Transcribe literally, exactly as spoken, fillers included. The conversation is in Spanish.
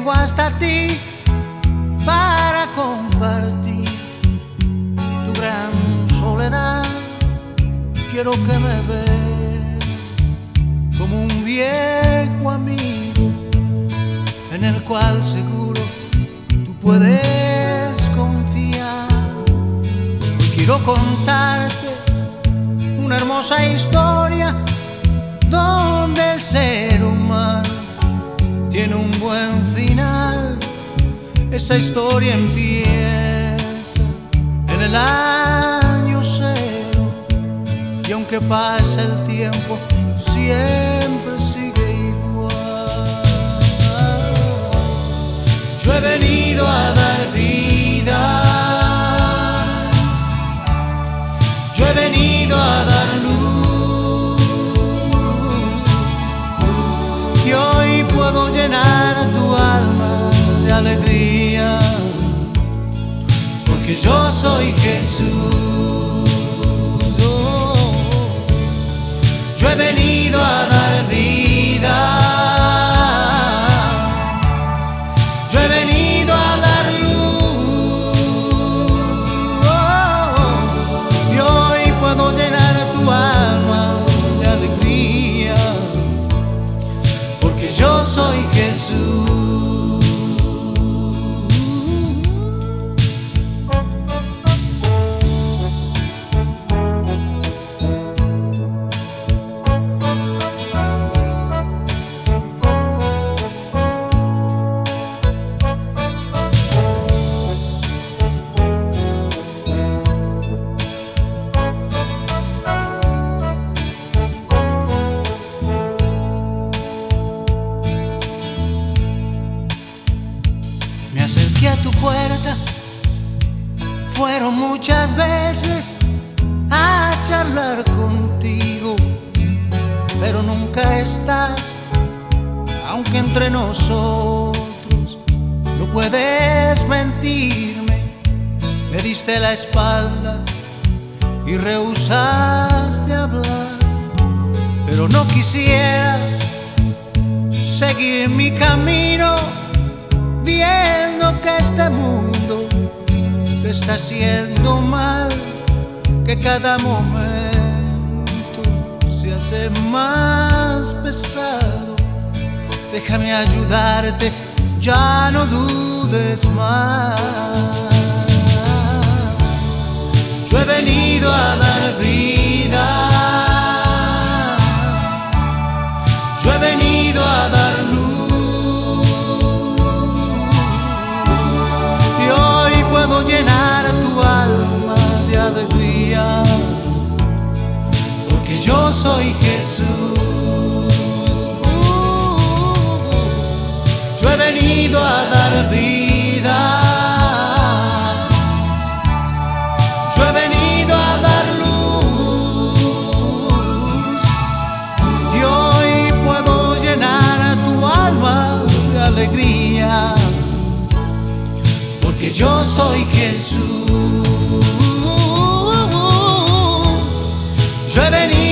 vengo hasta ti para compartir tu gran soledad. Quiero que me ves como un viejo amigo en el cual seguro tú puedes confiar. Y quiero contarte una hermosa historia donde el ser humano tiene un buen final. Esa historia empieza en el año cero y aunque pase el tiempo siempre sigue igual. Yo he venido a dar vida, yo he venido a dar luz, y hoy puedo llenar tu alma de alegría, porque yo soy Jesús. Oh, yo he venido a dar vida, yo he venido a dar luz, oh, y hoy puedo llenar tu alma de alegría, porque yo soy Jesús. Me acerqué a tu puerta, fueron muchas veces a charlar contigo, pero nunca estás, aunque entre nosotros no puedes mentirme. Me diste la espalda y rehusaste hablar, pero no quisiera seguir mi camino viendo que este mundo te está haciendo mal, que cada momento se hace más pesado. Déjame ayudarte, ya no dudes más. Yo he venido a dar vida, yo he venido a dar luz, puedo llenar tu alma de alegría, porque yo soy Jesús. Uh, yo he venido a dar vida, yo he venido a dar luz, y hoy puedo llenar tu alma de alegría, porque yo soy Jesús. Yo he venido